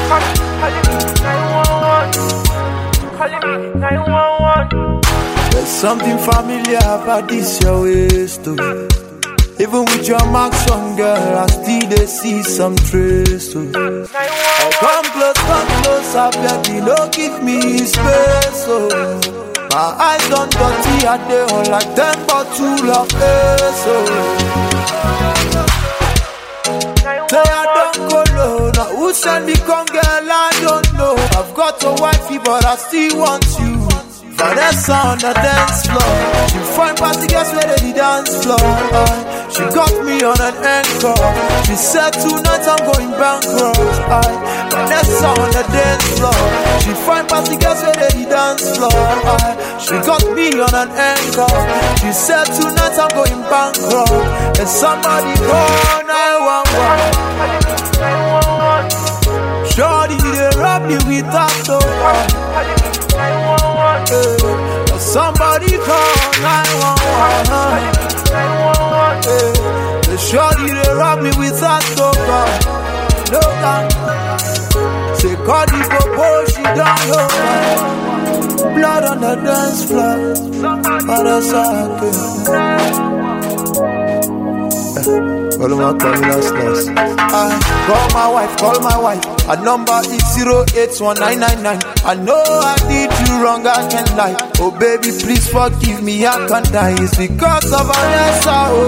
There's something familiar about this your waist too. Even with your marks on, girl, I still they see some trace too. Oh, come close, I baby, no give me space, oh. My eyes done dirty, I they on like 10 bottle of ace, oh. Say I don't go low, now who send me come, girl, I don't know. I've got a wifey, but I still want you. Vanessa on the dance floor. She find party girls where they dance floor. She got me on an anchor. She said tonight I'm going bankrupt. Vanessa on the dance floor. She find party girls where they dance floor. She got me on an anchor. She said tonight I'm going bankrupt. And somebody call 911. Shorty, they rob me with that door. Somebody call 911. The shorty they rob me with that soca. No gun. Say call the popo, she don't know. Blood on the dance floor. Call my wife. Her number is 0819999. I know I did you wrong, I can't lie. Oh baby, please forgive me, I can't die. It's because of Vanessa, oh.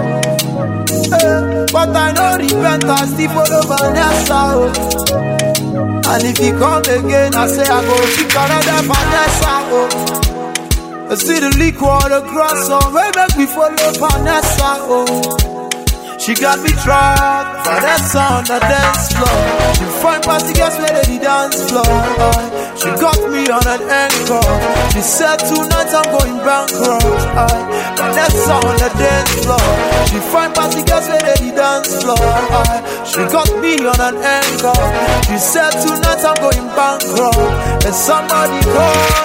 But I know repent, I still follow Vanessa, oh. And if he come again, I say I go pick another Vanessa, oh. I see the leak water cross on, where make me follow Vanessa, oh. She got me trapped, Vanessa on the dance floor. She find party girls where they dance floor. She got me on an anchor. She said tonight I'm going bankrupt. Vanessa on the dance floor. She find party girls where they dance floor. She got me on an anchor. She said tonight I'm going bankrupt. And somebody call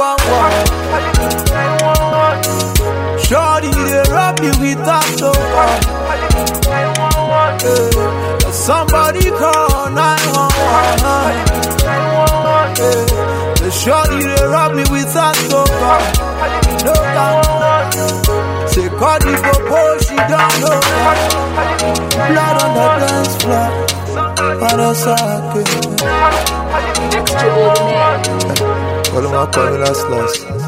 911. Shorty, they rob me with that soca. Somebody call 911. The shorty they rob me with that soca. No doubt. Say call the popo, she don't know. Blood on the dance floor. Extraordinary. Call him last.